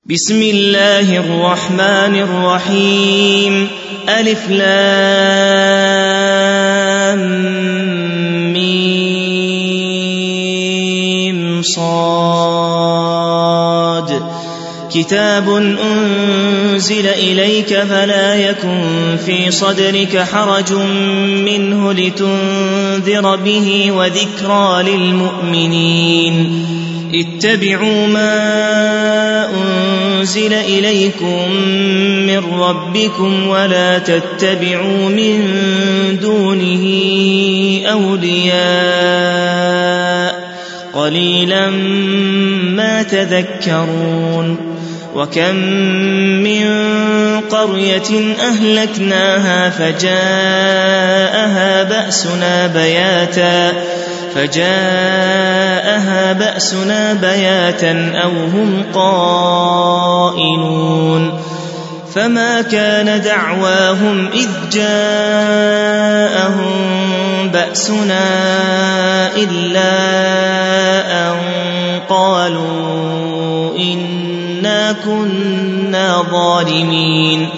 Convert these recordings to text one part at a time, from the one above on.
بسم الله الرحمن الرحيم. ألف لام ميم صاد. كتاب أنزل إليك فلا يكن في صدرك حرج منه لتنذر به وذكرى للمؤمنين. اتبعوا ما أنزل إليكم من ربكم ولا تتبعوا من دونه أولياء قليلا ما تذكرون. وكم من قرية أهلكناها فجاءها بأسنا بياتا أو هم قائلون. فما كان دعواهم إذ جاءهم بأسنا إلا أن قالوا إنا كنا ظالمين.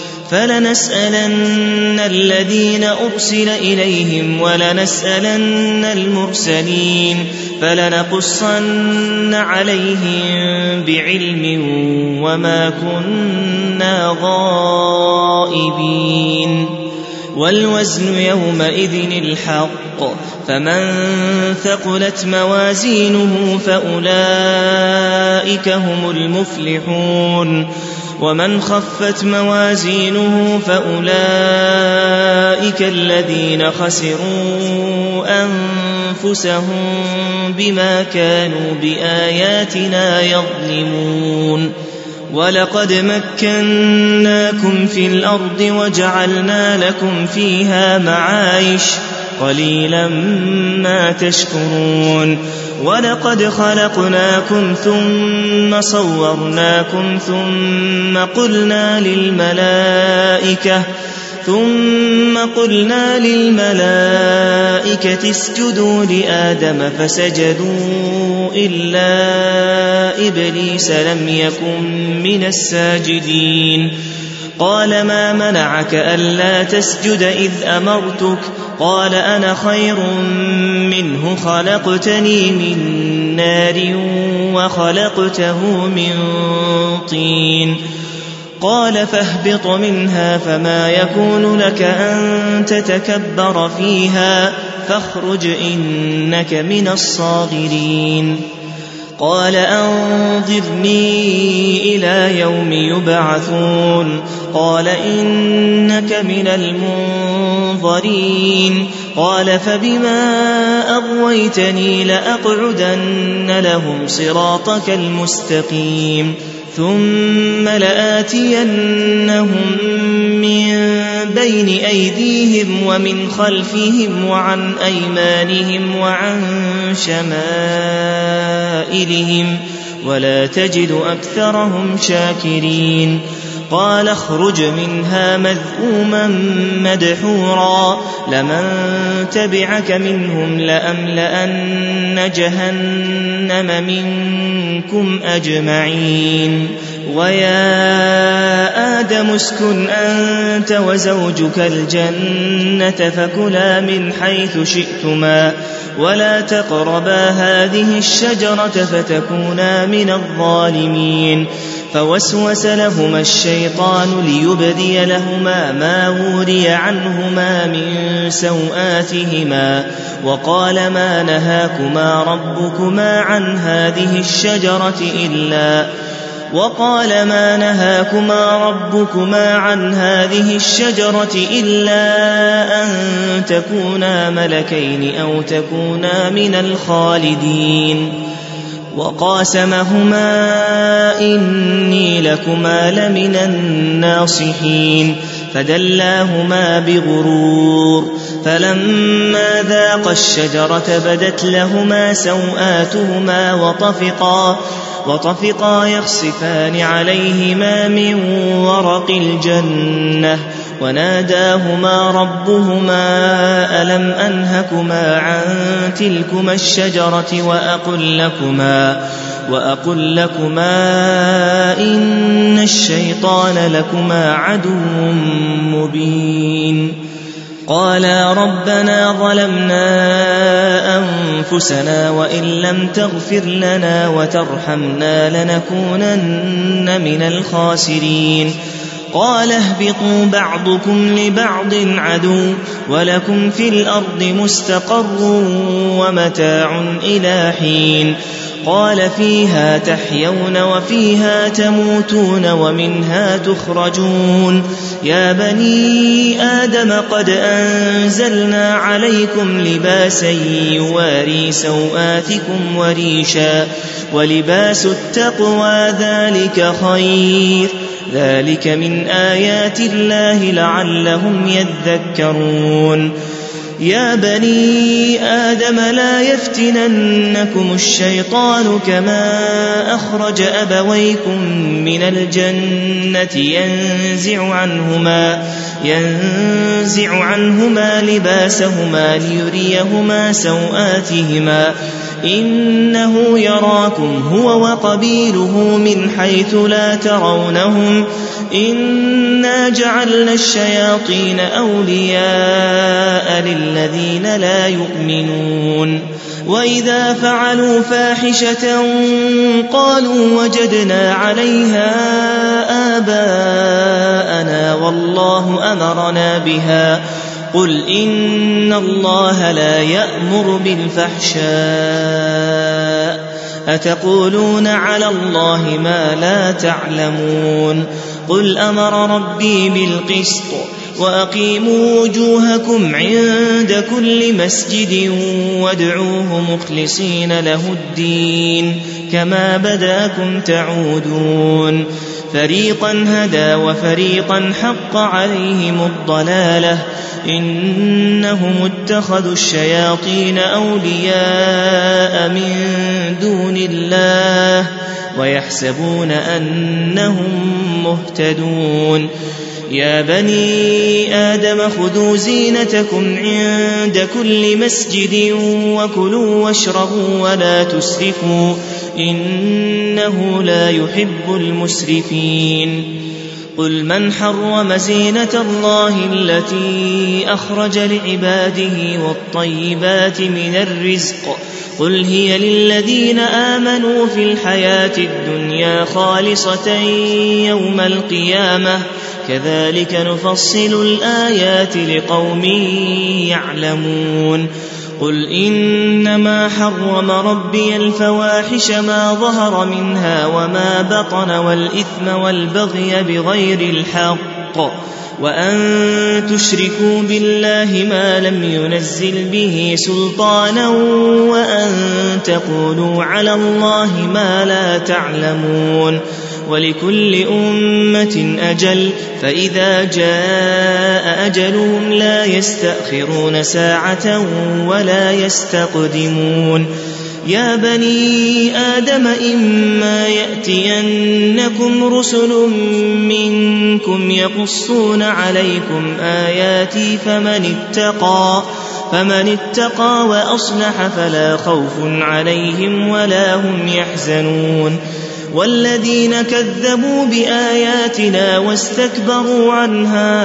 فلنسألن الذين أرسل إليهم ولنسألن المرسلين فلنقصن عليهم بعلم وما كنا غائبين. والوزن يومئذ الحق فمن ثقلت موازينه فأولئك هم المفلحون ومن خفت موازينه فأولئك الذين خسروا أنفسهم بما كانوا بآياتنا يظلمون. ولقد مكناكم في الأرض وجعلنا لكم فيها معايش قليلا ما تشكرون. ولقد خلقناكم ثم صورناكم ثم قلنا للملائكة اسجدوا لآدم فسجدوا إلا إبليس لم يكن من الساجدين. قال ما منعك ألا تسجد إذ أمرتك؟ قال أنا خير منه خلقتني من نار وخلقته من طين. قال فاهبط منها فما يكون لك أن تتكبر فيها فاخرج إنك من الصاغرين. قال أنظرني إلى يوم يبعثون. قال إنك من المنظرين. قال فبما أغويتني لأقعدن لهم صراطك المستقيم ثم لآتينهم من بين أيديهم ومن خلفهم وعن أيمانهم وعن شمائلهم ولا تجد أكثرهم شاكرين. قال اخرج منها مذءوما مدحورا لمن تبعك منهم لأملأن جهنم منكم أجمعين. ويا آدم اسكن أنت وزوجك الجنة فكلا من حيث شئتما ولا تقربا هذه الشجرة فتكونا من الظالمين. فوسوس لهما الشيطان ليبدي لهما ما وري عنهما من سوآتهما وقال ما نهاكما ربكما عن هذه الشجرة إلا أن تكونا ملكين أو تكونا من الخالدين. وقاسمهما إني لكما لمن الناصحين فدلاهما بغرور. فلما ذاقا الشجرة بدت لهما سوآتهما وطفقا يخصفان عليهما من ورق الجنة وناداهما ربهما ألم أنهكما عن تلكما الشجرة وأقل لكما إن الشيطان لكما عدو مبين. قالا ربنا ظلمنا أنفسنا وإن لم تغفر لنا وترحمنا لنكونن من الخاسرين. قال اهبطوا بعضكم لبعض عدو ولكم في الأرض مستقر ومتاع إلى حين. قال فيها تحيون وفيها تموتون ومنها تخرجون. يا بني آدم قد أنزلنا عليكم لباسا يواري سوآتكم وريشا ولباس التقوى ذلك خير. ذلك من آيات الله لعلهم يذكرون. يا بني آدم لا يفتننكم الشيطان كما أخرج أبويكم من الجنة ينزع عنهما لباسهما ليريهما سوآتهما إنه يراكم هو وقبيله من حيث لا ترونهم إنا جعلنا الشياطين أولياء للذين لا يؤمنون. وإذا فعلوا فاحشة قالوا وجدنا عليها آباءنا والله أمرنا بها. قل إن الله لا يأمر بالفحشاء أتقولون على الله ما لا تعلمون. قل أمر ربي بالقسط وأقيموا وجوهكم عند كل مسجد وادعوه مخلصين له الدين كما بداكم تعودون. فريقا هدى وفريقا حق عليهم الضلالة إنهم اتخذوا الشياطين أولياء من دون الله ويحسبون أنهم مهتدون. يا بني آدم خذوا زينتكم عند كل مسجد وكلوا واشربوا ولا تسرفوا إنه لا يحب المسرفين. قل من حرم زينة الله التي أخرج لعباده والطيبات من الرزق قل هي للذين آمنوا في الحياة الدنيا خالصة يوم القيامة كذلك نفصل الآيات لقوم يعلمون. قل إنما حرم ربي الفواحش ما ظهر منها وما بطن والإثم والبغي بغير الحق وأن تشركوا بالله ما لم ينزل به سلطانا وأن تقولوا على الله ما لا تعلمون. ولكل أمة أجل فإذا جاء أجلهم لا يستأخرون ساعة ولا يستقدمون. يا بني آدم إما يأتينكم رسل منكم يقصون عليكم آياتي فمن اتقى وأصلح فلا خوف عليهم ولا هم يحزنون. والذين كذبوا بآياتنا واستكبروا عنها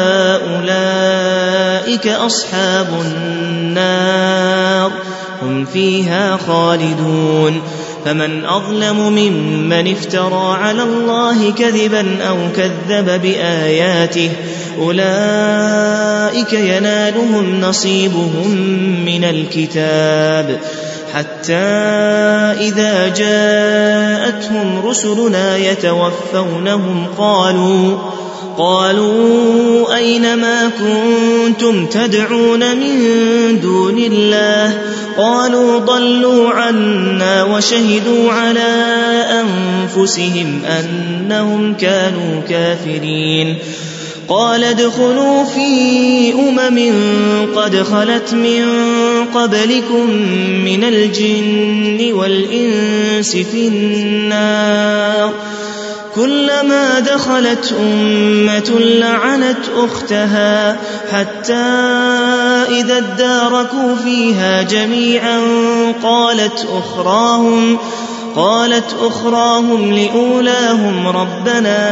أولئك أصحاب النار هم فيها خالدون. فمن أظلم ممن افترى على الله كذبا أو كذب بآياته أولئك ينالهم نصيبهم من الكتاب حتى إذا جاءتهم رسلنا يتوفونهم قالوا أين ما كنتم تدعون من دون الله قالوا ضلوا عنا وشهدوا على أنفسهم أنهم كانوا كافرين. قال ادخلوا في قد خلت من قبلكم من الجن والإنس في النار كلما دخلت أمة لعنت أختها حتى إذا اداركوا فيها جميعا قالت أخراهم لأولاهم ربنا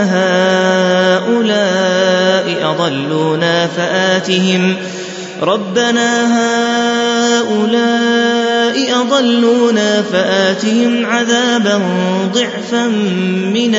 هؤلاء أضلونا فآتهم عذابا ضعفا من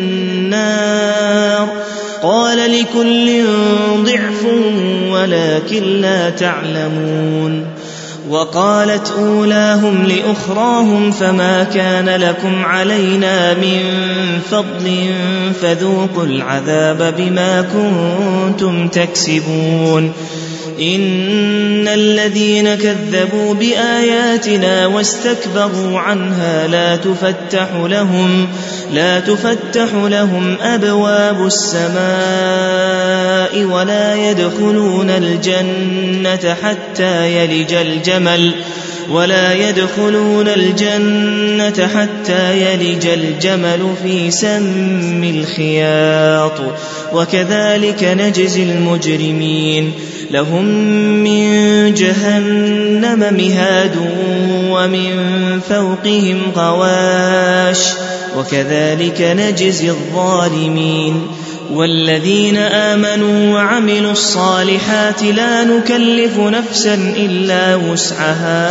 النار قال لكل ضعف ولكن لا تعلمون. وقالت أولاهم لأخراهم فما كان لكم علينا من فضل فذوقوا العذاب بما كنتم تكسبون. إن الذين كذبوا بآياتنا واستكبروا عنها لا تفتح لهم أبواب السماء ولا يدخلون الجنة حتى يلج الجمل في سم الخياط وكذلك نجزي المجرمين. لهم من جهنم مهاد ومن فوقهم غواش وكذلك نجزي الظالمين. والذين آمنوا وعملوا الصالحات لا نكلف نفسا إلا وسعها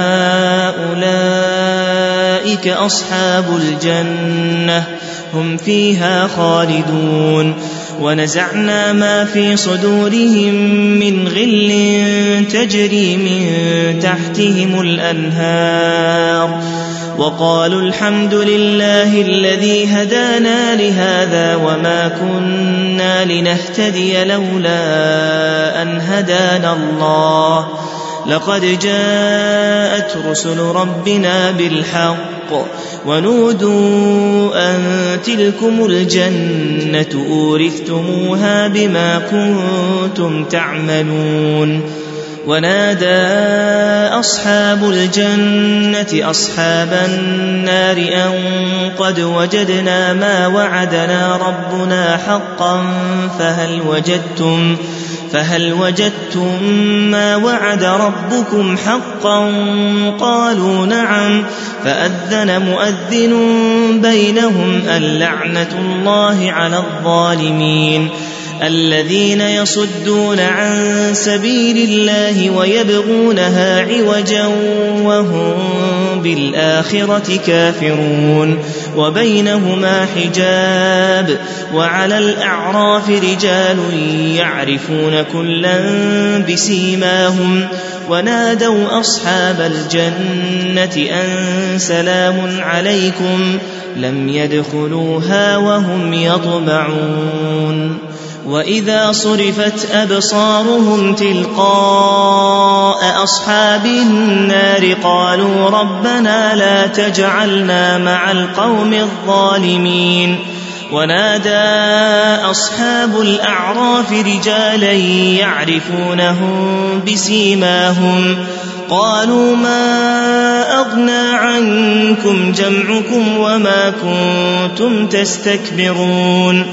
أولئك أصحاب الجنة هم فيها خالدون. ونزعنا ما في صدورهم من غل تجري من تحتهم الأنهار وقالوا الحمد لله الذي هدانا لهذا وما كنا لنهتدي لولا أن هدانا الله لقد جاءت رسل ربنا بالحق ونودوا أن تلكم الجنة أورثتموها بما كنتم تعملون. ونادى أصحاب الجنة أصحاب النار أن قد وجدنا ما وعدنا ربنا حقا فهل وجدتم ما وعد ربكم حقا قالوا نعم فأذن مؤذن بينهم اللعنة الله على الظالمين الذين يصدون عن سبيل الله ويبغونها عوجا وهم بالآخرة كافرون وبينهما حجاب. وعلى الأعراف رجال يعرفون كلا بسيماهم ونادوا أصحاب الجنة أن سلام عليكم لم يدخلوها وهم يطمعون. وإذا صرفت أبصارهم تلقاء أصحاب النار قالوا ربنا لا تجعلنا مع القوم الظالمين. ونادى أصحاب الأعراف رجالا يعرفونهم بسيماهم قالوا ما أغنى عنكم جمعكم وما كنتم تستكبرون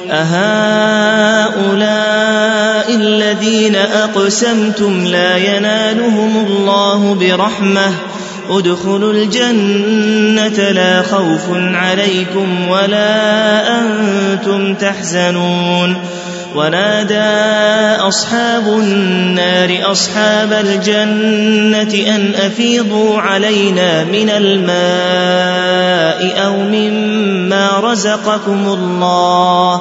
أهؤلاء الذين أقسمتم لا ينالهم الله برحمة ادخلوا الجنة لا خوف عليكم ولا أنتم تحزنون. ونادى أصحاب النار أصحاب الجنة أن أفيضوا علينا من الماء أو مما رزقكم الله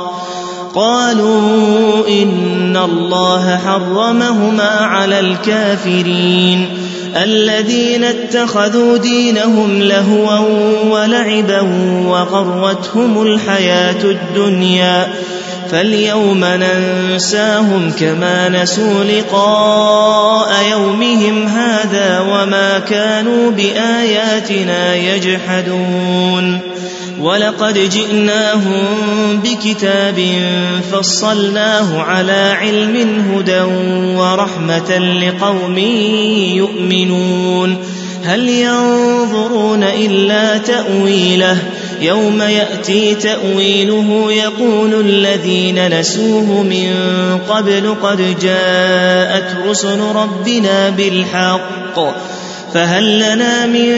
قالوا إن الله حرمهما على الكافرين الذين اتخذوا دينهم لهوا ولعبا وغرتهم الحياة الدنيا فاليوم ننساهم كما نسوا لقاء يومهم هذا وما كانوا بآياتنا يجحدون. ولقد جئناهم بكتاب فصلناه على علم هدى ورحمة لقوم يؤمنون هل ينظرون إلا تأويله يوم يأتي تأويله يقول الذين نسوه من قبل قد جاءت رسل ربنا بالحق فهل لنا من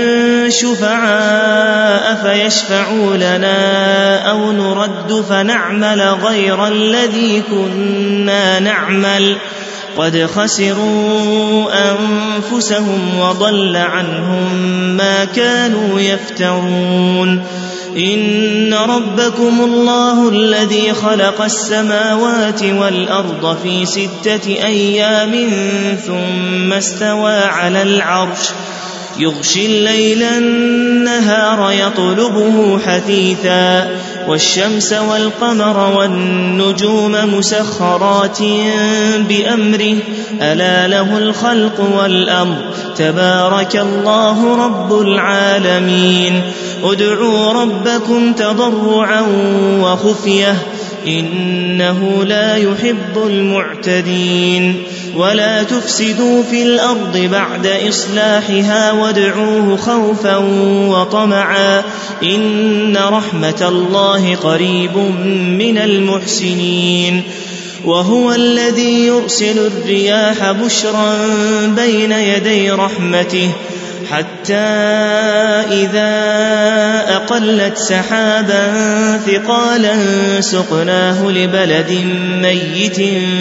شفعاء فيشفعوا لنا أو نرد فنعمل غير الذي كنا نعمل قد خسروا أنفسهم وضل عنهم ما كانوا يفترون إن ربكم الله الذي خلق السماوات والأرض في 6 أيام ثم استوى على العرش يغشي الليل النهار يطلبه حثيثا والشمس والقمر والنجوم مسخرات بأمره ألا له الخلق والأمر تبارك الله رب العالمين ادعوا ربكم تضرعا وخفية إنه لا يحب المعتدين ولا تفسدوا في الأرض بعد إصلاحها وادعوه خوفا وطمعا إن رحمة الله قريب من المحسنين وهو الذي يرسل الرياح بشرا بين يدي رحمته حتى إذا أقلت سحابا ثقالا سقناه لبلد ميت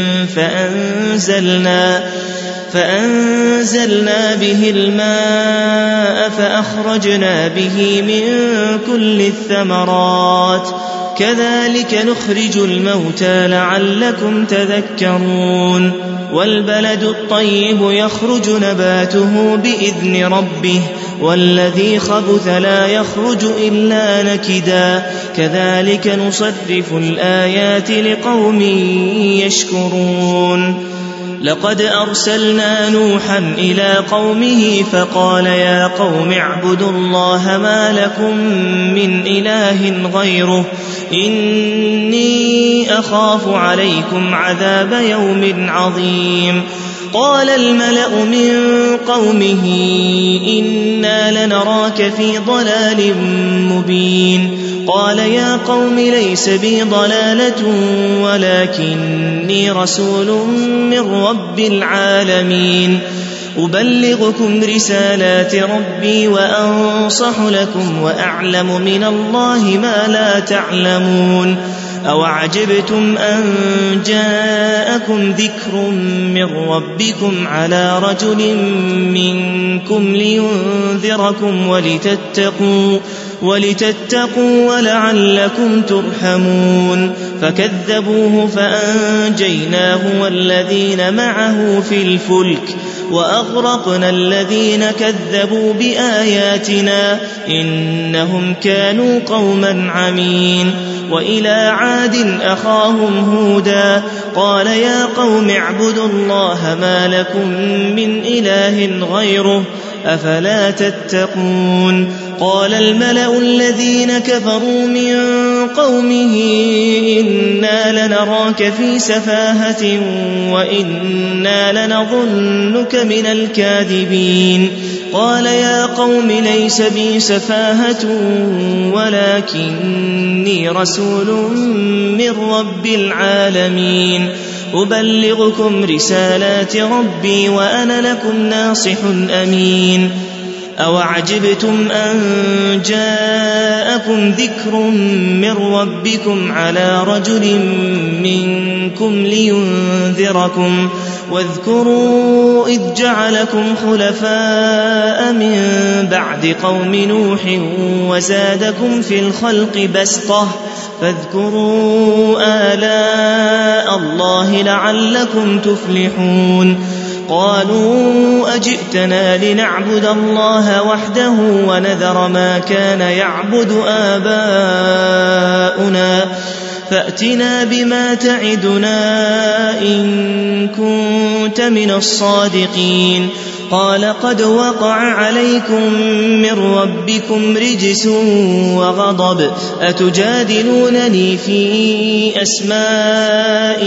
فأنزلنا به الماء فأخرجنا به من كل الثمرات كذلك نخرج الموتى لعلكم تذكرون والبلد الطيب يخرج نباته بإذن ربه والذي خبث لا يخرج إلا نكدا كذلك نصرف الآيات لقوم يشكرون لقد أرسلنا نوحا إلى قومه فقال يا قوم اعبدوا الله ما لكم من إله غيره إني أخاف عليكم عذاب يوم عظيم قال الملأ من قومه إنا لنراك في ضلال مبين قال يا قوم ليس بي ضلالة ولكني رسول من رب العالمين أبلغكم رسالات ربي وأنصح لكم وأعلم من الله ما لا تعلمون أوعجبتم أن جاءكم ذكر من ربكم على رجل منكم لينذركم ولتتقوا ولعلكم ترحمون فكذبوه فأنجيناه والذين معه في الفلك وأغرقنا الذين كذبوا بآياتنا إنهم كانوا قوما عمين وإلى عاد أخاهم هودا قال يا قوم اعبدوا الله ما لكم من إله غيره أفلا تتقون قال الملأ الذين كفروا من قومه إنا لنراك في سفاهة وإنا لنظنك من الكاذبين قال يا قوم ليس بي سفاهة ولكني رسول من رب العالمين أبلغكم رسالات ربي وأنا لكم ناصح أمين أوعجبتم أن جاءكم ذكر من ربكم على رجل منكم لينذركم واذكروا إذ جعلكم خلفاء من بعد قوم نوح وزادكم في الخلق بسطة فاذكروا آلاء الله لعلكم تفلحون قالوا أجئتنا لنعبد الله وحده ونذر ما كان يعبد آباؤنا فأتنا بما تعدنا إن كنت من الصادقين قال قد وقع عليكم من ربكم رجس وغضب أتجادلونني في أسماء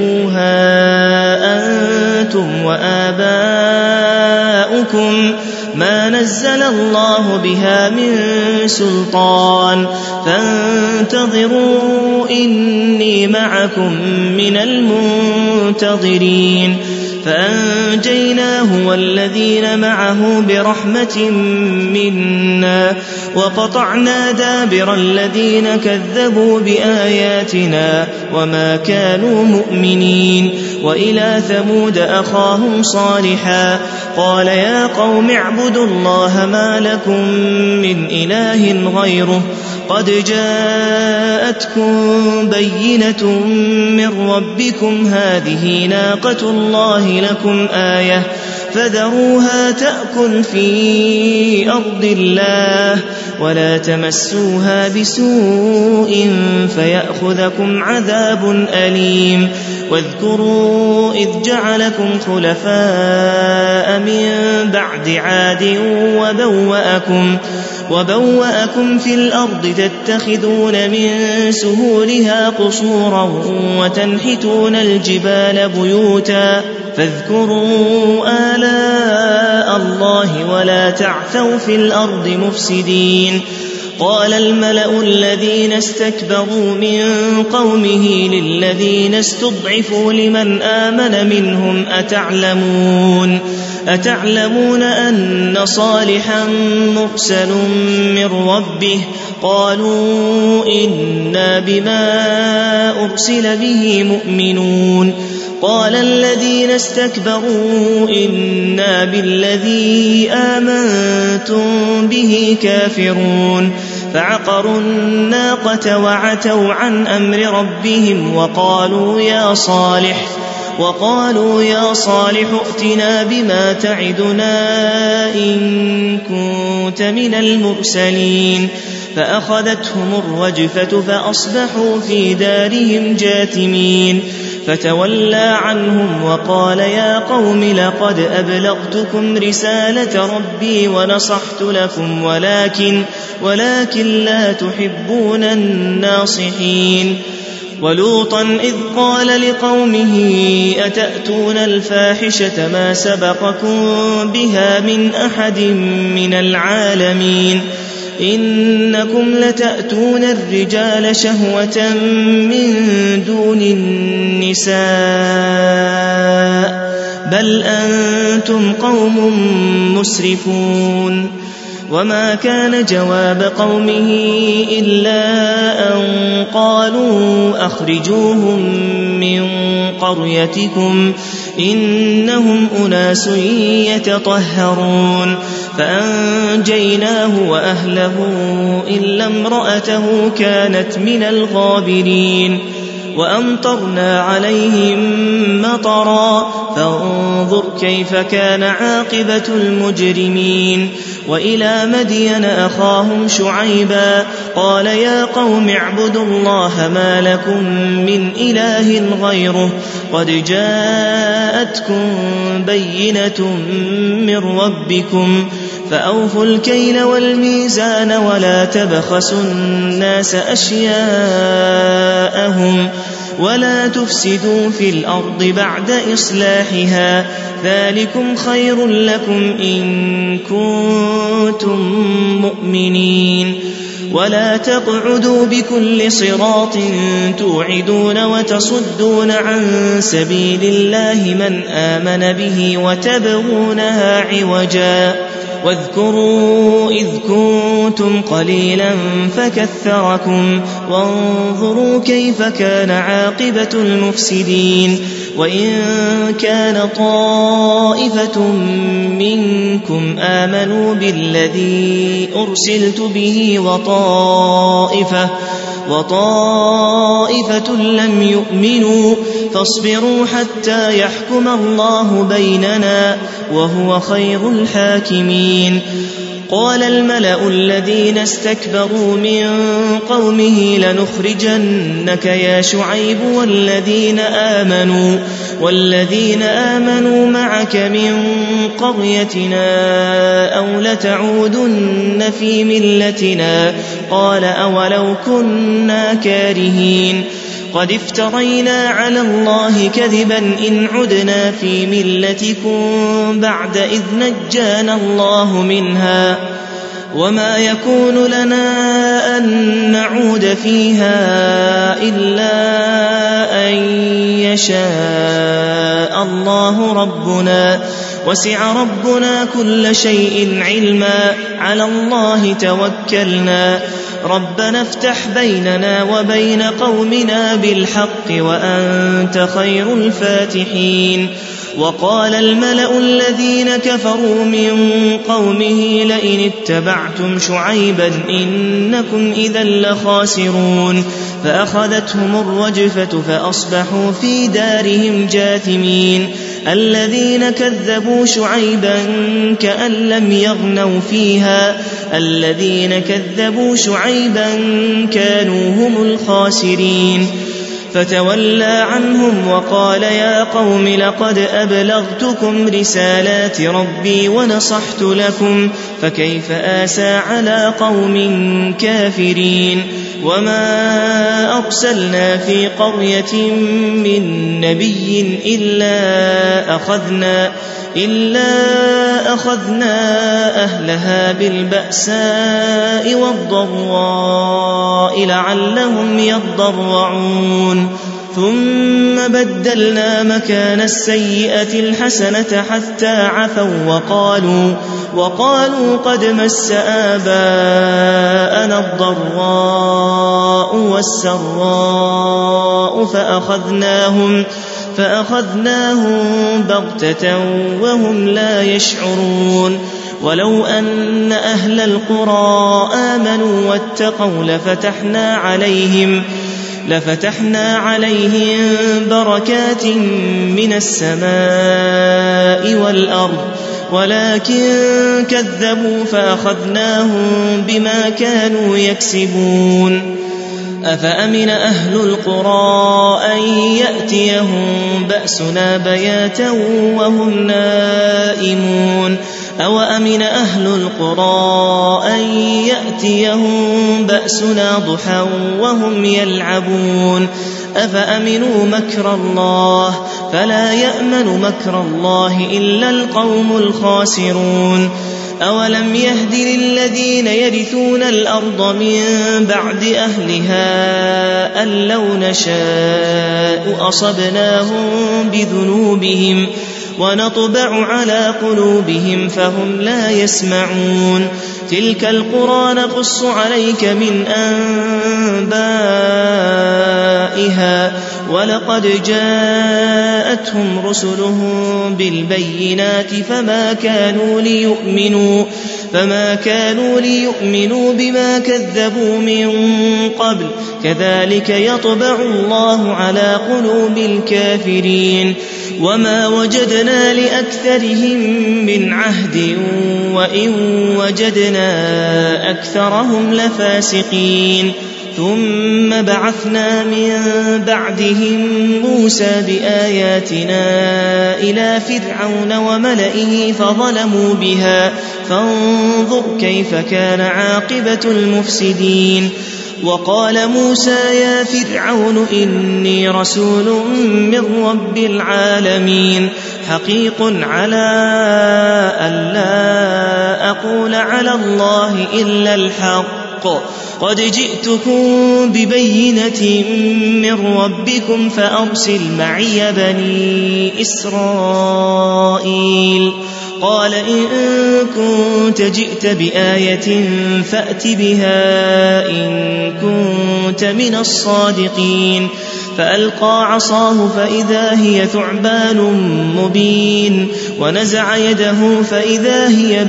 سميتموها أنتم وآباؤكم ما نزل الله بها من سلطان فانتظروا إني معكم من المنتظرين فأنجيناه والذين معه برحمة منا وقطعنا دابر الذين كذبوا بآياتنا وما كانوا مؤمنين وإلى ثمود أخاهم صالحا قال يا قوم اعبدوا الله ما لكم من إله غيره قد جاءتكم بينة من ربكم هذه ناقة الله لكم آية فذروها تأكل في أرض الله ولا تمسوها بسوء فيأخذكم عذاب أليم واذكروا إذ جعلكم خلفاء من بعد عاد وبوأكم في الأرض تتخذون من سهولها قصورا وتنحتون الجبال بيوتا فاذكروا آلاء الله ولا تعثوا في الأرض مفسدين قال الملأ الذين استكبروا من قومه للذين استضعفوا لمن آمن منهم أتعلمون أن صالحا مرسل من ربه قالوا إنا بما أرسل به مؤمنون قال الذين استكبروا إنا بالذي آمنتم به كافرون فعقروا الناقة وعتوا عن أمر ربهم وقالوا يا صالح ائتنا بما تعدنا إن كنت من المرسلين فأخذتهم الرجفة فأصبحوا في دارهم جاثمين فتولى عنهم وقال يا قوم لقد أبلغتكم رسالة ربي ونصحت لكم ولكن لا تحبون الناصحين ولوطا إذ قال لقومه أتأتون الفاحشة ما سبقكم بها من أحد من العالمين إنكم لتأتون الرجال شهوة من دون النساء بل أنتم قوم مسرفون وما كان جواب قومه إلا أن قالوا أخرجوهم من قريتكم إنهم أناس يتطهرون فأنجيناه وأهله إلا امرأته كانت من الغابرين وأمطرنا عليهم مطرا فانظر كيف كان عاقبة المجرمين وإلى مدين أخاهم شعيبا قال يا قوم اعبدوا الله ما لكم من إله غيره قد جاءتكم بينة من ربكم فأوفوا الكيل والميزان ولا تبخسوا الناس أشياءهم ولا تفسدوا في الأرض بعد إصلاحها ذلكم خير لكم إن كنتم مؤمنين ولا تقعدوا بكل صراط توعدون وتصدون عن سبيل الله من آمن به وتبغونها عوجا واذكروا إذ كنتم قليلا فكثركم وانظروا كيف كان عاقبة المفسدين وإن كان طائفة منكم آمنوا بالذي أرسلت به وطائفة لم يؤمنوا فاصبروا حتى يحكم الله بيننا وهو خير الحاكمين قال الملأ الذين استكبروا من قومه لنخرجنك يا شعيب والذين آمنوا معك من قريتنا أو لتعودن في ملتنا قال أولو كنا كارهين قد افترينا على الله كذبا إن عدنا في ملتكم بعد إذ نجانا الله منها وما يكون لنا أن نعود فيها إلا أن يشاء الله ربنا وسع ربنا كل شيء علما على الله توكلنا ربنا افتح بيننا وبين قومنا بالحق وأنت خير الفاتحين وقال الملأ الذين كفروا من قومه لئن اتبعتم شعيبا إنكم إذا لخاسرون فأخذتهم الرجفة فأصبحوا في دارهم جاثمين الذين كذبوا شعيبا كأن لم يغنوا فيها الذين كذبوا شعيبا كانوا هم الخاسرين فتولى عنهم وقال يا قوم لقد أبلغتكم رسالات ربي ونصحت لكم فكيف آسى على قوم كافرين وما أرسلنا في قرية من نبي إلا أخذنا أهلها بالبأساء والضراء لعلهم يضرعون ثم بدلنا مكان السيئة الحسنة حتى عفوا وقالوا قد مس آباءنا الضراء والسراء فأخذناهم بغتة وهم لا يشعرون ولو أن أهل القرى آمنوا واتقوا لفتحنا عليهم بركات من السماء والأرض ولكن كذبوا فأخذناهم بما كانوا يكسبون أفأمن أهل القرى أن يأتيهم بأسنا بياتا وهم نائمون أو أمن أهل القرى أن يأتيهم بأسنا ضحى وهم يلعبون أفأمنوا مكر الله فلا يأمن مكر الله إلا القوم الخاسرون أولم يهد للذين يرثون الأرض من بعد أهلها أن لو نشاء أصبناهم بذنوبهم ونطبع على قلوبهم فهم لا يسمعون تلك القرى نقص عليك من أنبائها ولقد جاءتهم رسلهم بالبينات فما كانوا ليؤمنوا بما كذبوا من قبل كذلك يطبع الله على قلوب الكافرين وما وجدنا لأكثرهم من عهد وإن وجدنا أكثرهم لفاسقين ثم بعثنا من بعدهم موسى بآياتنا إلى فرعون وملئه فظلموا بها فانظر كيف كان عاقبة المفسدين وقال موسى يا فرعون إني رسول من رب العالمين حقيق على ألا أقول على الله إلا الحق قد جئتكم ببينة من ربكم فأرسل معي بني إسرائيل قال إن كنت جئت بآية فأت بها إن كنت من الصادقين فألقى عصاه فإذا هي ثعبان مبين ونزع يده فإذا هي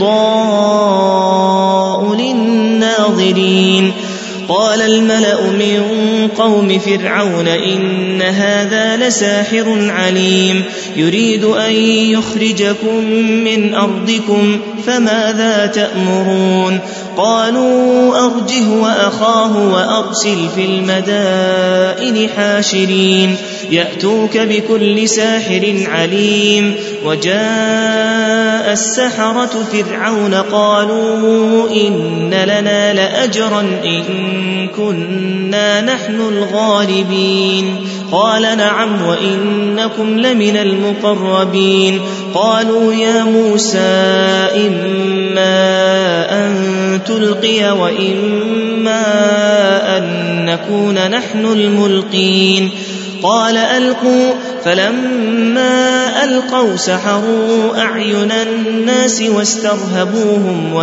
بيضاء للناظرين قال الملأ من قوم فرعون إن هذا لساحر عليم يريد أن يخرجكم من أرضكم فماذا تأمرون قالوا أرجه وأخاه وأرسل في المدائن حاشرين يأتوك بكل ساحر عليم. وجاء السحرة فرعون قالوا إن لنا لأجرا إن كنا نحن الغالبين. قال نعم وإنكم لمن المقربين. قالوا يا موسى إما أن تلقي وإما أن نكون نحن الملقين. قال ألقوا. فلما ألقوا سحروا أعين الناس واسترهبوهم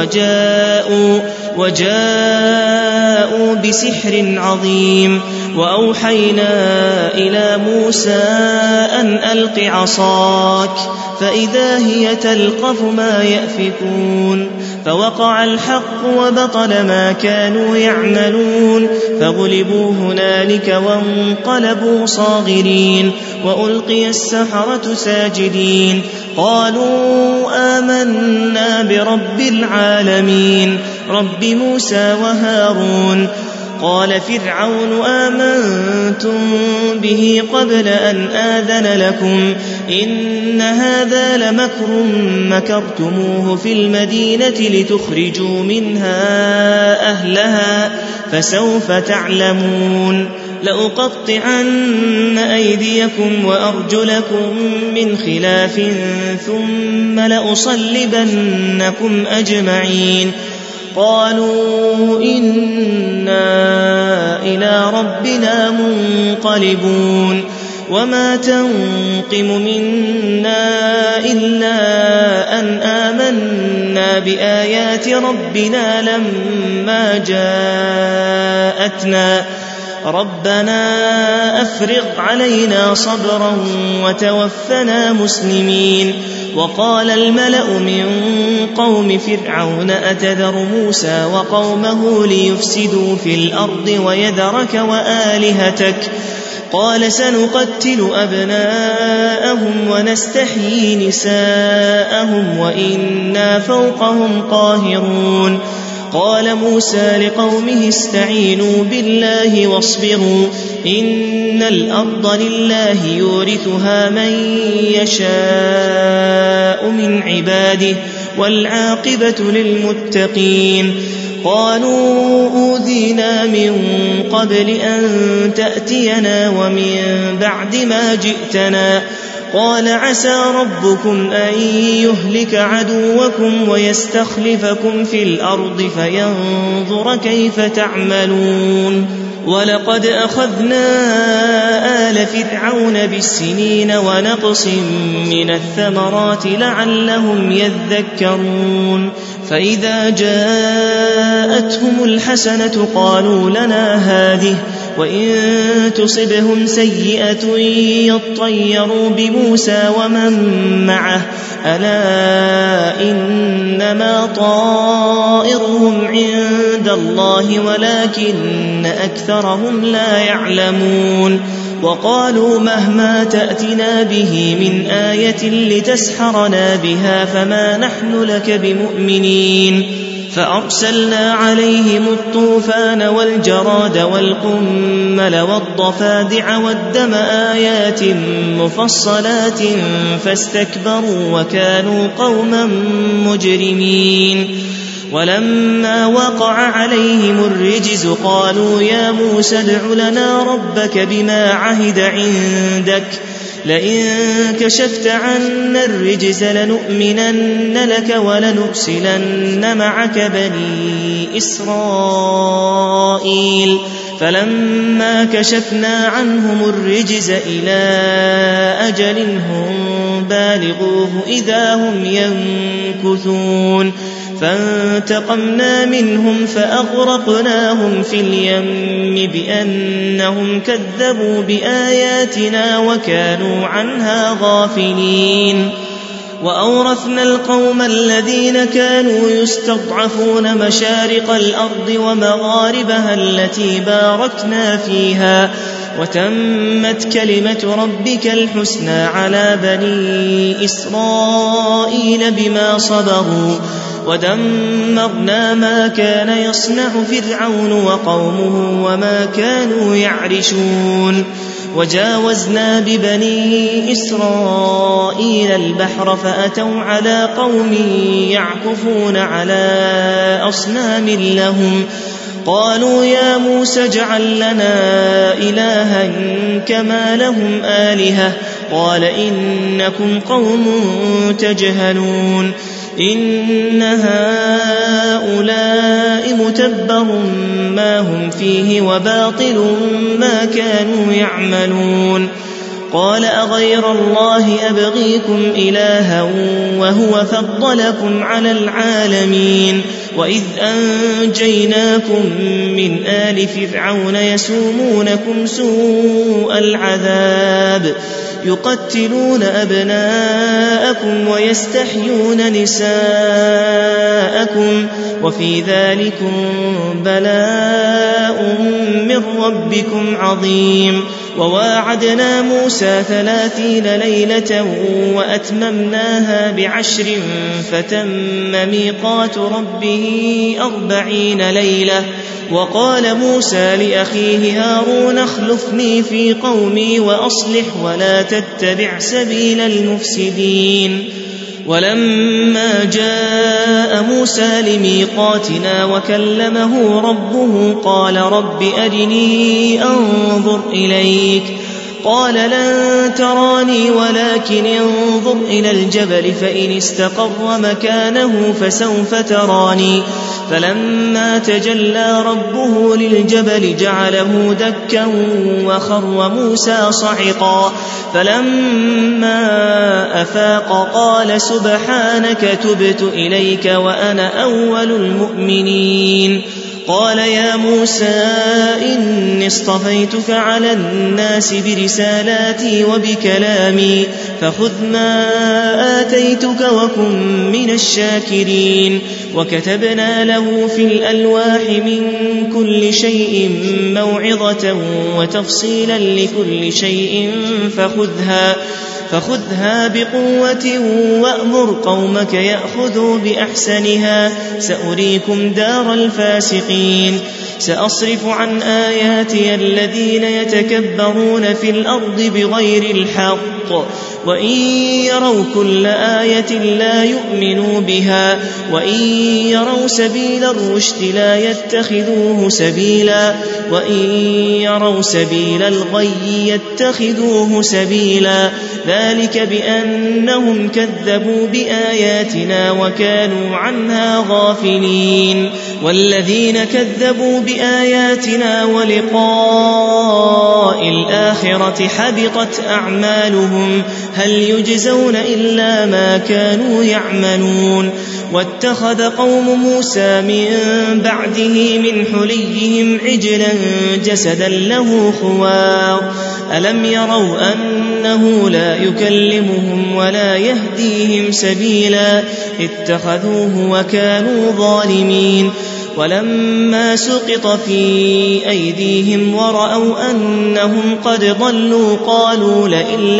وجاءوا بسحر عظيم. وأوحينا إلى موسى أن ألق عصاك فإذا هي تلقف ما يأفكون. فوقع الحق وبطل ما كانوا يعملون فغلبوا هنالك وانقلبوا صاغرين وألقي السحرة ساجدين قالوا آمنا برب العالمين رب موسى وهارون. قال فرعون آمنتم به قبل أن آذن لكم إن هذا لمكر مكرتموه في المدينة لتخرجوا منها أهلها فسوف تعلمون. لأقطعن أيديكم وأرجلكم من خلاف ثم لأصلبنكم أجمعين. قالوا إنا إلى ربنا منقلبون. وما تنقم منا إلا أن آمنا بآيات ربنا لما جاءتنا ربنا أفرغ علينا صبرا وتوفنا مسلمين. وقال الملأ من قوم فرعون أتذر موسى وقومه ليفسدوا في الأرض ويذرك وآلهتك قال سنقتل أبناءهم ونستحيي نساءهم وإنا فوقهم قاهرون. قال موسى لقومه استعينوا بالله واصبروا إن الأرض لله يورثها من يشاء من عباده والعاقبة للمتقين. قالوا أوذينا من قبل أن تأتينا ومن بعد ما جئتنا قال عسى ربكم أن يهلك عدوكم ويستخلفكم في الأرض فينظر كيف تعملون. ولقد أخذنا آل فرعون بالسنين ونقص من الثمرات لعلهم يذكرون. فإذا جاءتهم الحسنة قالوا لنا هذه وإن تصبهم سيئة يطيروا بموسى ومن معه ألا إنما طائرهم عند الله ولكن أكثرهم لا يعلمون. وقالوا مهما تأتنا به من آية لتسحرنا بها فما نحن لك بمؤمنين. فأرسلنا عليهم الطوفان والجراد والقمل والضفادع والدم آيات مفصلات فاستكبروا وكانوا قوما مجرمين. ولما وقع عليهم الرجز قالوا يا موسى ادع لنا ربك بما عهد عندك لئن كشفت عنا الرجز لنؤمنن لك ولنرسلن معك بني إسرائيل. فلما كشفنا عنهم الرجز إلى أجل هم بالغوه إذا هم ينكثون. فانتقمنا منهم فأغرقناهم في اليم بأنهم كذبوا بآياتنا وكانوا عنها غافلين. وأورثنا القوم الذين كانوا يستضعفون مشارق الأرض ومغاربها التي باركنا فيها وتمت كلمة ربك الحسنى على بني إسرائيل بما صبروا ودمرنا ما كان يصنع فرعون وقومه وما كانوا يعرشون وجاوزنا ببني إسرائيل البحر فأتوا على قوم يعكفون على أصنام لهم قالوا يا موسى اجعل لنا إلها كما لهم آلهة قال إنكم قوم تجهلون إن هؤلاء متبر ما هم فيه وباطل ما كانوا يعملون قال أغير الله أبغيكم إلها وهو فضلكم على العالمين وإذ أنجيناكم من آل فرعون يسومونكم سوء العذاب يقتلون أبناءكم ويستحيون نساءكم وفي ذلكم بلاء من ربكم عظيم وواعدنا موسى 30 ليلة وأتممناها ب10 فتم ميقات ربه 40 ليلة وقال موسى لأخيه هارون اخلفني في قومي وأصلح ولا تتبع سبيل المفسدين ولما جاء موسى لميقاتنا وكلمه ربه قال رب أرني أنظر إليك قال لن تراني ولكن انظر إلى الجبل فإن استقر مكانه فسوف تراني فلما تجلى ربه للجبل جعله دكا وخر موسى صعقا فلما أفاق قال سبحانك تبت إليك وأنا أول المؤمنين قال يا موسى إني اصطفيتك على الناس برسالاتي وبكلامي فخذ ما آتيتك وكن من الشاكرين وكتبنا له في الألواح من كل شيء موعظة وتفصيلا لكل شيء فخذها بقوة وأمر قومك يأخذوا بأحسنها سأريكم دار الفاسقين سأصرف عن آياتي الذين يتكبرون في الأرض بغير الحق وإن يروا كل آية لا يؤمنوا بها وإن يروا سبيل الرشد لا يتخذوه سبيلا وإن يروا سبيل الغي يتخذوه سبيلا ذلك بأنهم كذبوا بآياتنا وكانوا عنها غافلين والذين كذبوا بآياتنا ولقاء الآخرة حبطت أعمالهم هل يجزون إلا ما كانوا يعملون واتخذ قوم موسى من بعده من حليهم عجلا جسدا له خوار ألم يروا أنه لا يكلمهم ولا يهديهم سبيلا اتخذوه وكانوا ظالمين ولما سقط في أيديهم ورأوا أنهم قد ضلوا قالوا لئن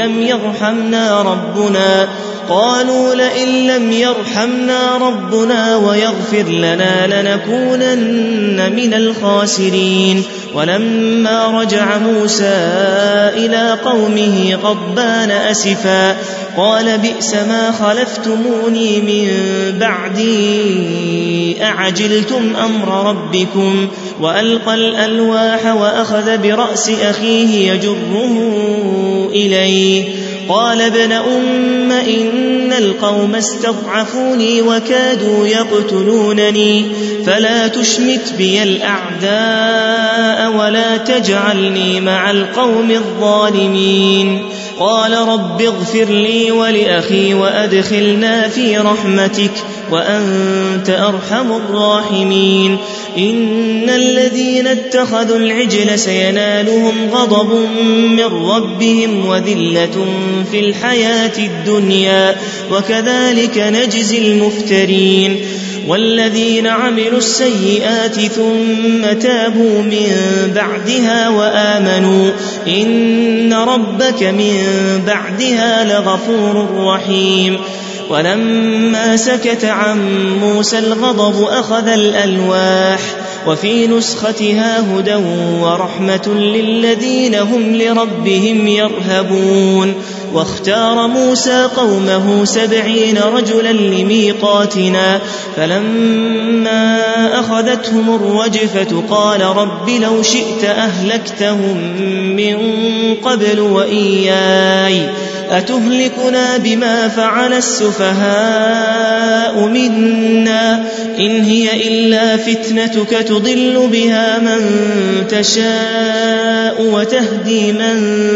لم يرحمنا ربنا ويغفر لنا لنكونن من الخاسرين ولما رجع موسى إلى قومه غضبان أسفا قال بئس ما خلفتموني من بعدي أعجلتم أمر ربكم وألقى الألواح وأخذ برأس أخيه يجره إليه قال ابن أم إن القوم استضعفوني وكادوا يقتلونني فلا تشمت بي الأعداء ولا تجعلني مع القوم الظالمين قال رب اغفر لي ولأخي وأدخلنا في رحمتك وأنت أرحم الراحمين إن الذين اتخذوا العجل سينالهم غضب من ربهم وذلة في الحياة الدنيا وكذلك نجزي المفترين والذين عملوا السيئات ثم تابوا من بعدها وآمنوا إن ربك من بعدها لغفور رحيم ولما سكت عن موسى الغضب أخذ الألواح وفي نسختها هدى ورحمة للذين هم لربهم يرهبون. واختار موسى قومه 70 رجلا لميقاتنا فلما أخذتهم الرجفة قال رب لو شئت أهلكتهم من قبل وإياي أتهلكنا بما فعل السفهاء منا إن هي إلا فتنتك تضل بها من تشاء وتهدي من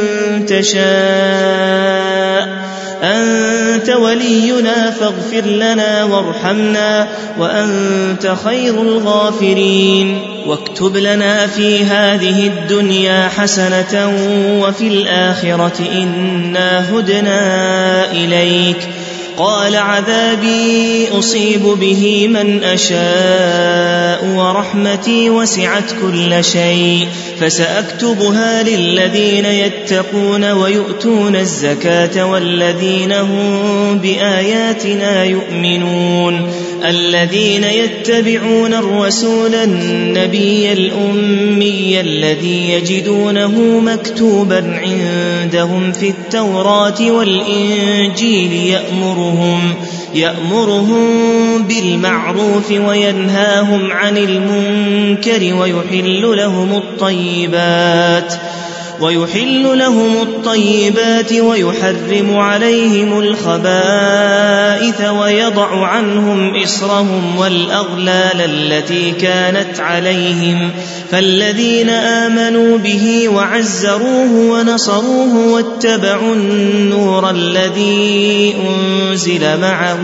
تشاء أنت ولينا فاغفر لنا وارحمنا وأنت خير الغافرين. واكتب لنا في هذه الدنيا حسنة وفي الآخرة إنا هدنا إليك. قال عذابي أصيب به من أشاء ورحمتي وسعت كل شيء فسأكتبها للذين يتقون ويؤتون الزكاة والذين هم بآياتنا يؤمنون الذين يتبعون الرسول النبي الأمي الذي يجدونه مكتوبا عندهم في التوراة والإنجيل يأمرهم بالمعروف وينهاهم عن المنكر ويحل لهم الطيبات ويحرم عليهم الخبائث ويضع عنهم إصرهم والأغلال التي كانت عليهم فالذين آمنوا به وعزروه ونصروه واتبعوا النور الذي أنزل معه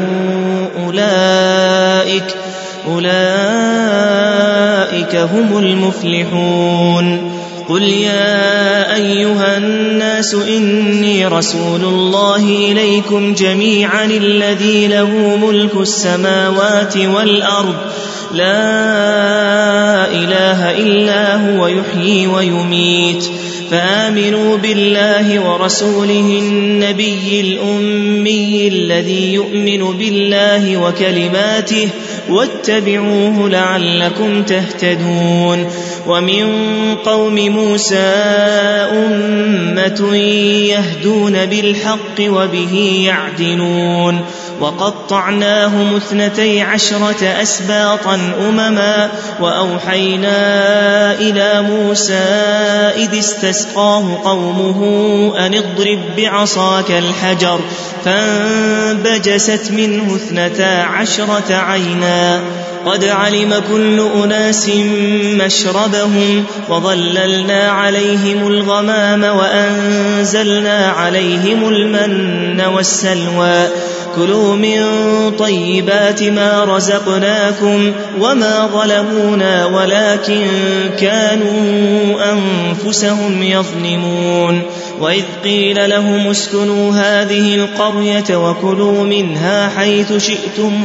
أولئك هم المفلحون. قل يا أيها الناس إني رسول الله إليكم جميعا الذي له ملك السماوات والأرض لا إله إلا هو يحيي ويميت فآمنوا بالله ورسوله النبي الأمي الذي يؤمن بالله وكلماته واتبعوه لعلكم تهتدون. ومن قوم موسى أمة يهدون بالحق وبه يعدلون وقطعناهم 12 أسباطا أمما وأوحينا إلى موسى إذ استسقاه قومه أن اضرب بعصاك الحجر فانبجست منه 12 عينا قد علم كل أناس مشربهم وظللنا عليهم الغمام وأنزلنا عليهم المن والسلوى كلوا من طيبات ما رزقناكم وما ظلمونا ولكن كانوا أنفسهم يظلمون. وإذ قيل لهم اسكنوا هذه القرية وكلوا منها حيث شئتم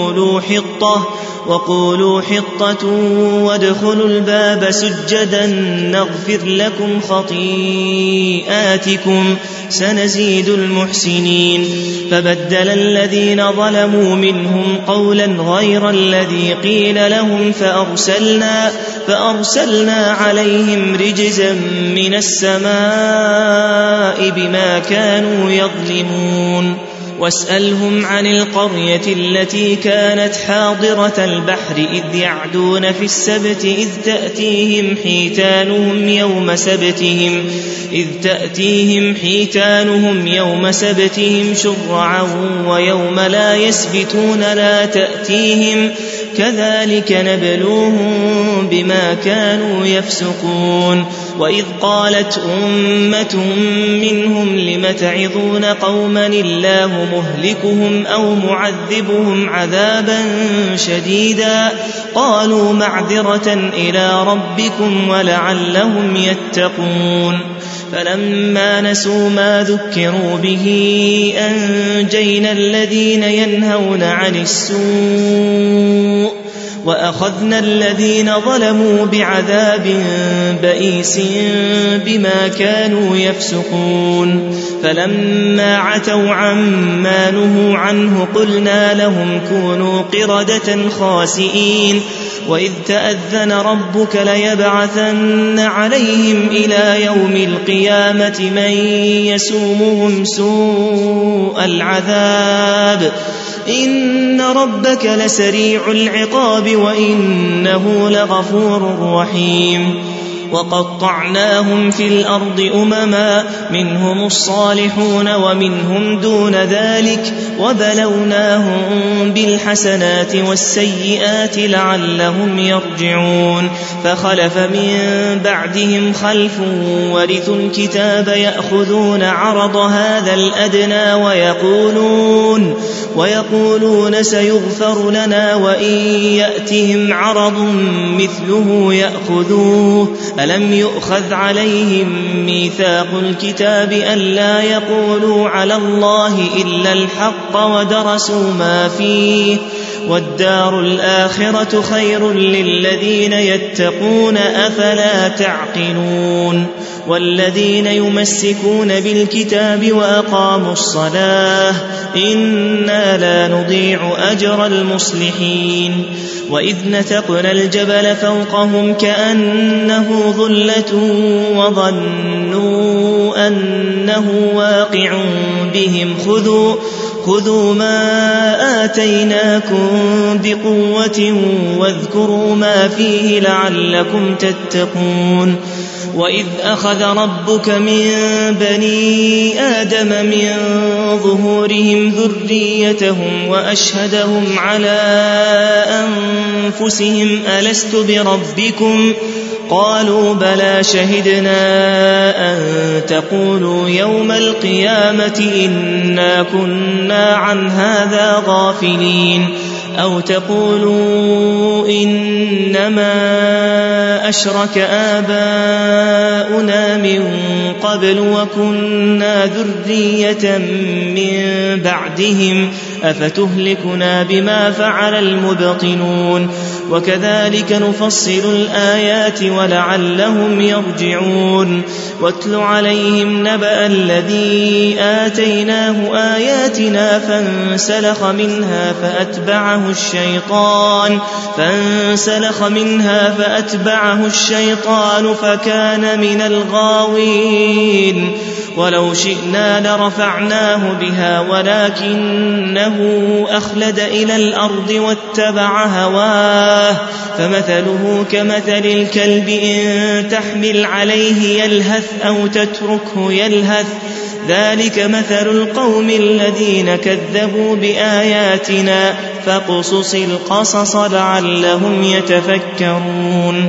وقولوا حطة وادخلوا الباب سجدا نغفر لكم خطيئاتكم سنزيد المحسنين. فبدل الذين ظلموا منهم قولا غير الذي قيل لهم فأرسلنا عليهم رجزا من السماء بما كانوا يظلمون. واسألهم عن القرية التي كانت حاضرة البحر إذ يعدون في السبت إذ تأتيهم حيتانهم يوم سبتهم شرعا ويوم لا يسبتون لا تأتيهم كذلك نبلوهم بما كانوا يفسقون. وإذ قالت أمة منهم لم تعظون قوما الله مهلكهم أو معذبهم عذابا شديدا قالوا معذرة إلى ربكم ولعلهم يتقون. فلما نسوا ما ذكروا به أنجينا الذين ينهون عن السوء وأخذنا الذين ظلموا بعذاب بئيس بما كانوا يفسقون فلما عتوا عما نهوا عنه قلنا لهم كونوا قردة خاسئين وإذ تأذن ربك ليبعثن عليهم إلى يوم القيامة من يسومهم سوء العذاب إن ربك لسريع العقاب وإنه لغفور رحيم وقطعناهم في الأرض أمما منهم الصالحون ومنهم دون ذلك وبلوناهم بالحسنات والسيئات لعلهم يرجعون فخلف من بعدهم خلف ورثوا الكتاب يأخذون عرض هذا الأدنى ويقولون سيغفر لنا وإن يأتهم عرض مثله يأخذوه ألم يؤخذ عليهم ميثاق الكتاب ألا يقولوا على الله إلا الحق ودرسوا ما فيه والدار الآخرة خير للذين يتقون أفلا تعقلون والذين يمسكون بالكتاب وأقاموا الصلاة إنا لا نضيع أجر المصلحين وإذ نتقنا الجبل فوقهم كأنه ظلة وظنوا أنه واقع بهم خذوا ما آتيناكم بقوة واذكروا ما فيه لعلكم تتقون وإذ أخذ ربك من بني آدم من ظهورهم ذريتهم وأشهدهم على أنفسهم ألست بربكم قالوا بلى شهدنا أن تقولوا يوم القيامة إنا كنا عن هذا غافلين أو تقولوا إنما أشرك آباؤنا من قبل وكنا ذرية من بعدهم أفتهلكنا بما فعل المبطلون وكذلك نفصل الآيات ولعلهم يرجعون واتل عليهم نبأ الذي آتيناه آياتنا فانسلخ منها فأتبعه الشيطان فكان من الغاوين ولو شئنا لرفعناه بها ولكنه أخلد إلى الأرض واتبع هواه فمثله كمثل الكلب إن تحمل عليه يلهث أو تتركه يلهث ذلك مثل القوم الذين كذبوا بآياتنا فاقصص القصص لعلهم يتفكرون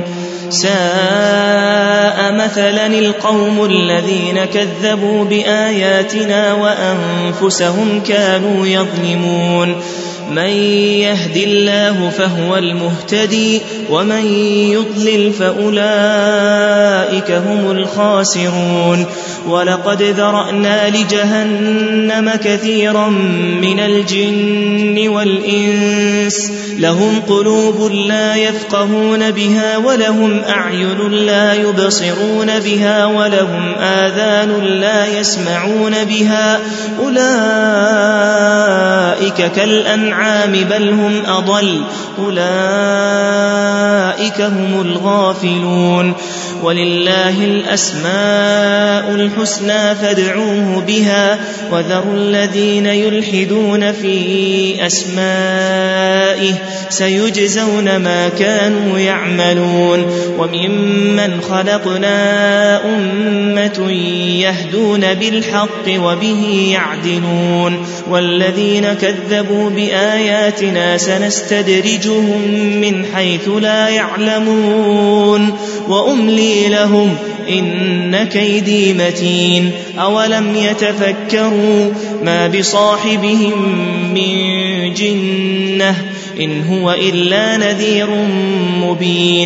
ساء مثلا القوم الذين كذبوا بآياتنا وأنفسهم كانوا يظلمون من يهد الله فهو المهتدي ومن يضلل فأولئك هم الخاسرون ولقد ذرأنا لجهنم كثيرا من الجن والإنس لهم قلوب لا يفقهون بها ولهم أعين لا يبصرون بها ولهم آذان لا يسمعون بها أولئك كالأنعام بل هم أضل أولئك هم الغافلون ولله الأسماء الحسنى فادعوه بها وذروا الذين يلحدون في أسمائه سيجزون ما كانوا يعملون وممن خلقنا أمة يهدون بالحق وبه يعدلون والذين كذبوا بآياتنا سنستدرجهم من حيث لا يعلمون وأملي لهم إن كيدي متين أولم يتفكروا ما بصاحبهم من جنة إن هو إلا نذير مبين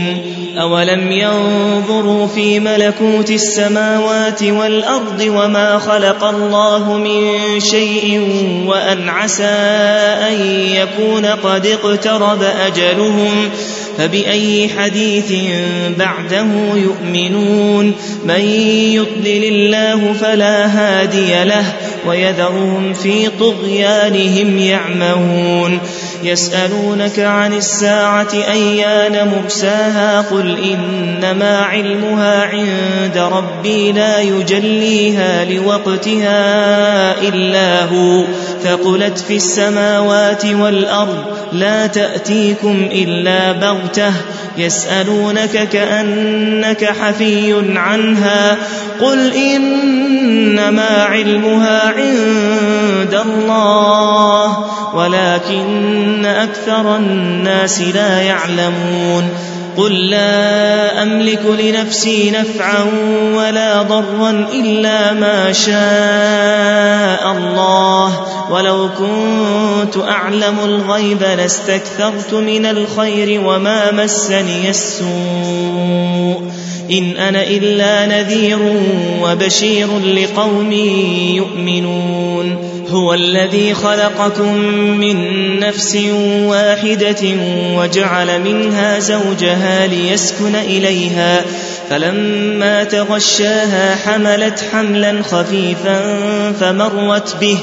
أولم ينظروا في ملكوت السماوات والأرض وما خلق الله من شيء وأن عسى أن يكون قد اقترب أجلهم فبأي حديث بعده يؤمنون من يضلل الله فلا هادي له ويذرهم في طغيانهم يعمهون يسألونك عن الساعة أيان مرساها قل إنما علمها عند ربي لا يجليها لوقتها إلا هو ثقلت في السماوات والأرض لا تأتيكم إلا بغتة يسألونك كأنك حفي عنها قل إنما علمها عند الله ولكن أكثر الناس لا يعلمون قل لا أملك لنفسي نفعا ولا ضرا إلا ما شاء الله ولو كنت أعلم الغيب لاستكثرت من الخير وما مسني السوء إن أنا إلا نذير وبشير لقوم يؤمنون هو الذي خلقكم من نفس واحدة وجعل منها زوجها ليسكن إليها فلما تغشاها حملت حملا خفيفا فمرت به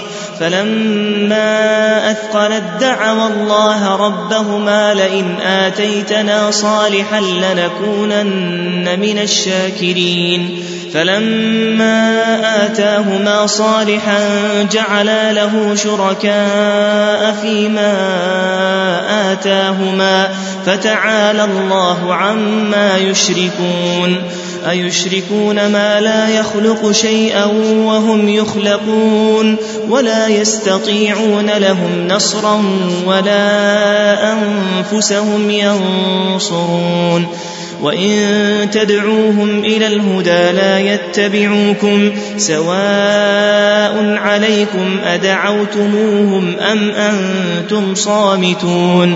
فلما أثقلت دعوا الله ربهما لئن آتيتنا صالحا لنكونن من الشاكرين فلما آتاهما صالحا جعلا له شركاء فيما آتاهما فتعالى الله عما يشركون أيشركون ما لا يخلق شيئا وهم يخلقون ولا يستطيعون لهم نصرا ولا أنفسهم ينصرون وإن تدعوهم إلى الهدى لا يتبعوكم سواء عليكم أدعوتموهم أم أنتم صامتون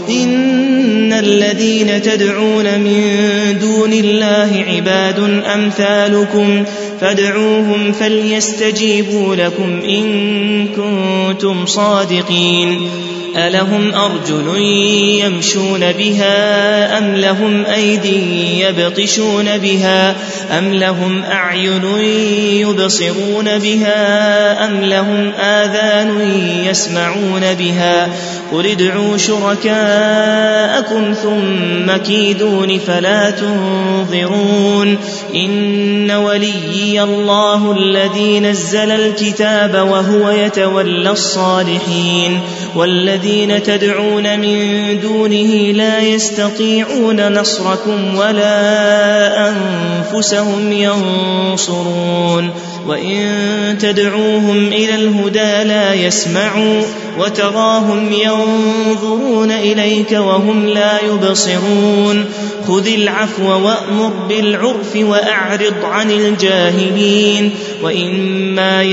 إن الذين تدعون من دون الله عباد أمثالكم فادعوهم فليستجيبوا لكم إن كنتم صادقين ألهم أرجل يمشون بها أم لهم أيدي يبطشون بها أم لهم أعين يبصرون بها أم لهم آذان يسمعون بها قل ادعوا شركاءكم ثم كيدون فلا تنظرون إن وليي الله الذي نزل الكتاب وهو يتولى الصالحين والذين تدعون من دونه لا يستطيعون نصركم ولا أنفسهم ينصرون وإن تدعوهم إلى الهدى لا يسمعوا وتراهم ينظرون إليك وهم لا يبصرون خذ العفو وأمر بالعرف وأعرض عن الجاهلين وإما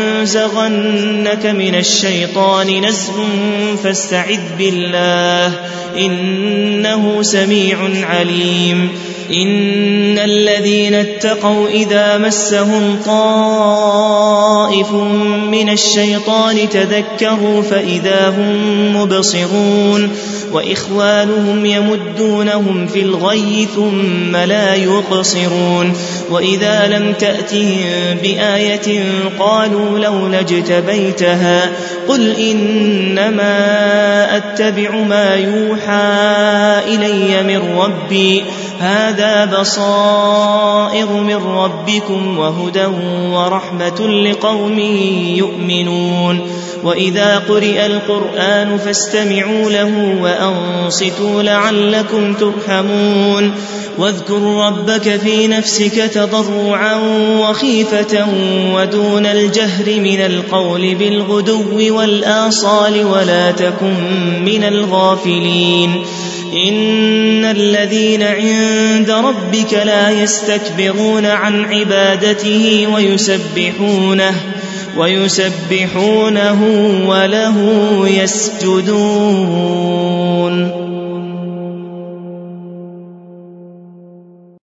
ينزغنك من الشيطان نزغ فاستعذ بالله إنه سميع عليم إن الذين اتقوا إذا مسهم طائف من الشيطان تذكروا فإذا هم مبصرون وإخوانهم يمدونهم في الغي ثم لا يقصرون وإذا لم تأتهم بآية قالوا لولا اجتبيتها قل إنما أتبع ما يوحى إلي من ربي هذا بصائر من ربكم وهدى ورحمة لقوم يؤمنون وإذا قرئ القرآن فاستمعوا له وأنصتوا لعلكم ترحمون واذكر ربك في نفسك تضرعا وخيفة ودون الجهر من القول بالغدو والآصال ولا تكن من الغافلين إن الذين عند ربك لا يستكبرون عن عبادته ويسبحونه وله يسجدون